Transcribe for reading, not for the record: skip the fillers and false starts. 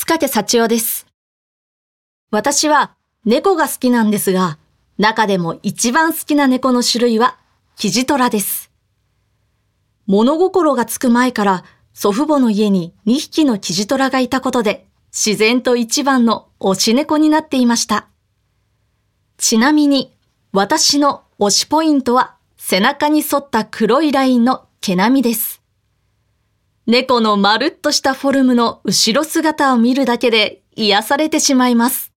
掛幸男です。私は猫が好きなんですが、中でも一番好きな猫の種類はキジトラです。物心がつく前から祖父母の家に2匹のキジトラがいたことで、自然と一番の推し猫になっていました。ちなみに私の推しポイントは背中に沿った黒いラインの毛並みです。猫のまるっとしたフォルムの後ろ姿を見るだけで癒されてしまいます。